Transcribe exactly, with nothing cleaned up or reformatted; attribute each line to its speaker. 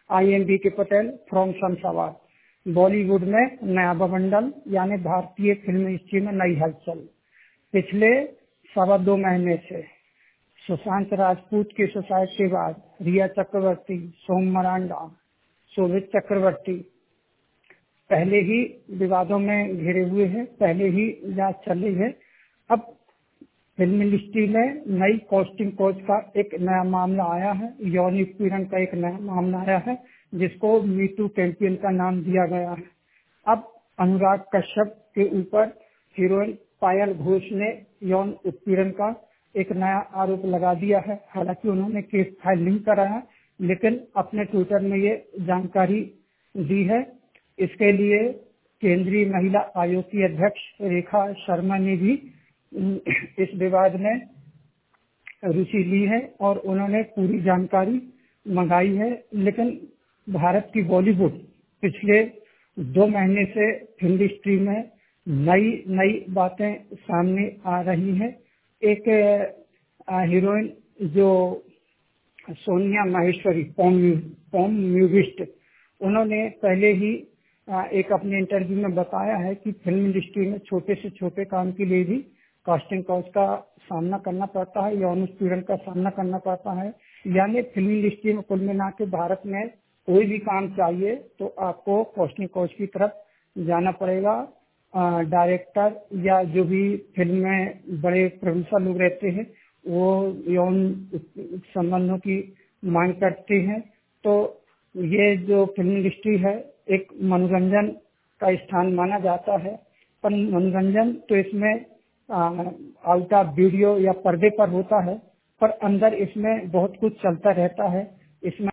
Speaker 1: I am B के Patel from Shamshabad. Bollywood में नया बवंडर यानी भारतीय फिल्म इंडस्ट्री में नई हलचल। पिछले सवा दो महीने से सुशांत राजपूत के सुसाइड के बाद रिया चक्रवर्ती, सोम मरांडा, शोभित चक्रवर्ती पहले ही विवादों में घिरे हुए हैं, पहले ही जांच चल रही है। अब फिल्म इंडस्ट्री में नई कास्टिंग कोच का एक नया मामला आया है, यौन उत्पीड़न का एक नया मामला आया है जिसको मीटू कैंपेन का नाम दिया गया है। अब अनुराग कश्यप के ऊपर हीरोइन पायल घोष ने यौन उत्पीड़न का एक नया आरोप लगा दिया है। हालांकि उन्होंने केस फाइल नहीं कराया, लेकिन अपने ट्विटर में ये जानकारी दी है। इसके लिए केंद्रीय महिला आयोग की अध्यक्ष रेखा शर्मा ने भी इस विवाद में रुचि ली है और उन्होंने पूरी जानकारी मंगाई है। लेकिन भारत की बॉलीवुड पिछले दो महीने से फिल्म इंडस्ट्री में नई नई बातें सामने आ रही हैं। एक हीरोइन जो सोनिया माहेश्वरी पॉम पॉम म्यूजिस्ट, उन्होंने पहले ही एक अपने इंटरव्यू में बताया है कि फिल्म इंडस्ट्री में छोटे से छोटे काम के लिए भी कास्टिंग काउच का सामना करना पड़ता है, यौन उत्पीड़न का सामना करना पड़ता है। यानी फिल्म इंडस्ट्री में कुल मिला के भारत में कोई भी काम चाहिए तो आपको कास्टिंग काउच की तरफ जाना पड़ेगा। डायरेक्टर या जो भी फिल्म में बड़े प्रोड्यूसर लोग रहते हैं वो यौन संबंधों की मांग करते हैं। तो ये जो फिल्म इंडस्ट्री है एक मनोरंजन का स्थान माना जाता है, पर मनोरंजन तो इसमें आउट ऑफ वीडियो या पर्दे पर होता है, पर अंदर इसमें बहुत कुछ चलता रहता है। इसमें